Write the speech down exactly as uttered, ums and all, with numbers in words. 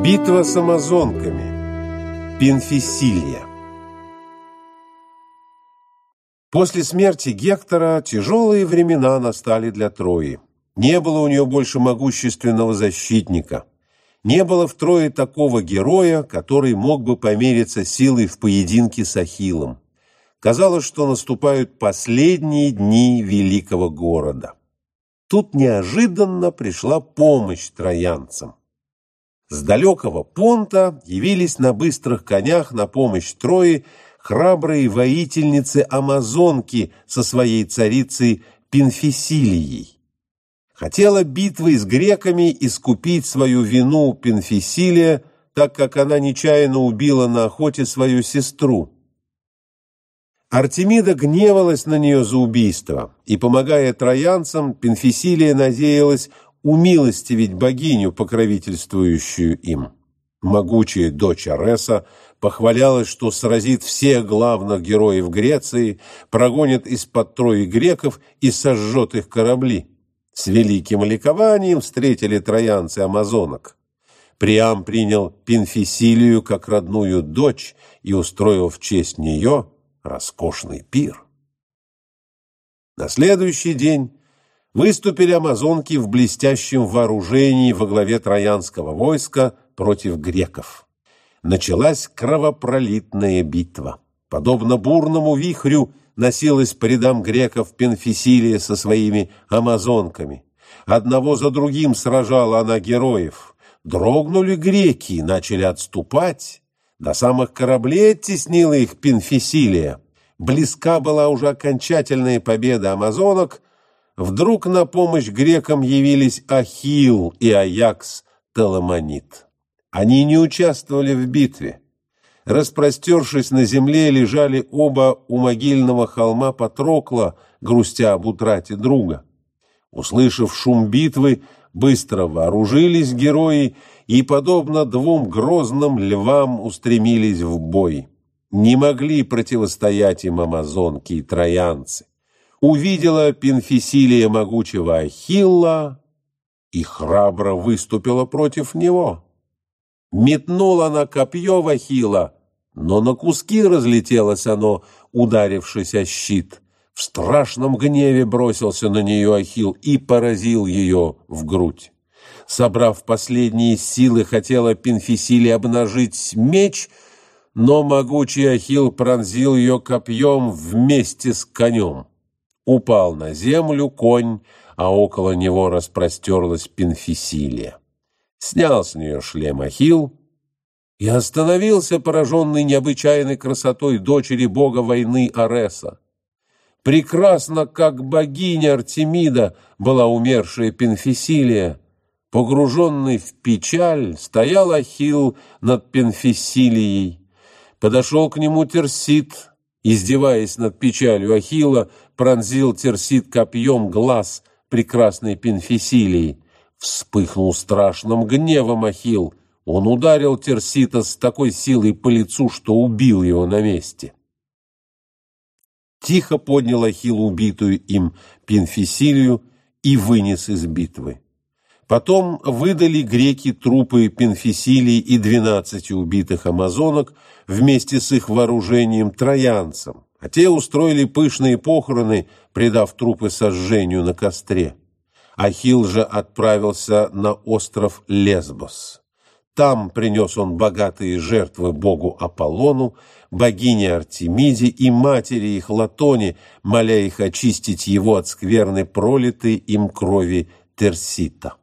Битва с амазонками. Пенфисилья. После смерти Гектора тяжелые времена настали для Трои. Не было у нее больше могущественного защитника. Не было в Трое такого героя, который мог бы помериться силой в поединке с Ахиллом. Казалось, что наступают последние дни великого города. Тут неожиданно пришла помощь троянцам. С далекого Понта явились на быстрых конях на помощь Трое храбрые воительницы-амазонки со своей царицей Пенфисилией. Хотела битвой с греками искупить свою вину Пенфисилия, так как она нечаянно убила на охоте свою сестру. Артемида гневалась на нее за убийство, и, помогая троянцам, Пенфисилия надеялась умилостивить богиню, покровительствующую им. Могучая дочь Ареса похвалялась, что сразит всех главных героев Греции, прогонит из-под Трои греков и сожжет их корабли. С великим ликованием встретили троянцы амазонок. Приам принял Пенфисилию как родную дочь и устроил в честь нее роскошный пир. На следующий день выступили амазонки в блестящем вооружении во главе троянского войска против греков. Началась кровопролитная битва. Подобно бурному вихрю носилась по рядам греков Пенфисилия со своими амазонками. Одного за другим сражала она героев. Дрогнули греки и начали отступать. До самых кораблей оттеснила их Пенфисилия. Близка была уже окончательная победа амазонок. Вдруг на помощь грекам явились Ахилл и Аякс Теламонид. Они не участвовали в битве. Распростершись на земле, лежали оба у могильного холма Патрокла, грустя об утрате друга. Услышав шум битвы, быстро вооружились герои и, подобно двум грозным львам, устремились в бой. Не могли противостоять им амазонки и троянцы. Увидела Пенфисилия могучего Ахилла и храбро выступила против него. Метнула она копье в Ахилла, но на куски разлетелось оно, ударившись о щит. В страшном гневе бросился на нее Ахилл и поразил ее в грудь. Собрав последние силы, хотела Пенфисилия обнажить меч, но могучий Ахилл пронзил ее копьем вместе с конем. Упал на землю конь, а около него распростерлась Пенфисилия. Снял с нее шлем Ахилл и остановился, пораженный необычайной красотой дочери бога войны Ареса. Прекрасно, как богиня Артемида, была умершая Пенфисилия. Погруженный в печаль, стоял Ахилл над Пенфисилией. Подошел к нему Тирсит, издеваясь над печалью Ахилла, пронзил Тирсит копьем глаз прекрасной Пенфисилии. Вспыхнул страшным гневом Ахилл. Он ударил Тирсита с такой силой по лицу, что убил его на месте. Тихо поднял Ахилл убитую им Пенфисилию и вынес из битвы. Потом выдали греки трупы Пенфисилии и двенадцати убитых амазонок вместе с их вооружением троянцам, а те устроили пышные похороны, предав трупы сожжению на костре. Ахилл же отправился на остров Лесбос. Там принес он богатые жертвы богу Аполлону, богине Артемиде и матери их Латоне, моля их очистить его от скверны пролитой им крови Тирсита.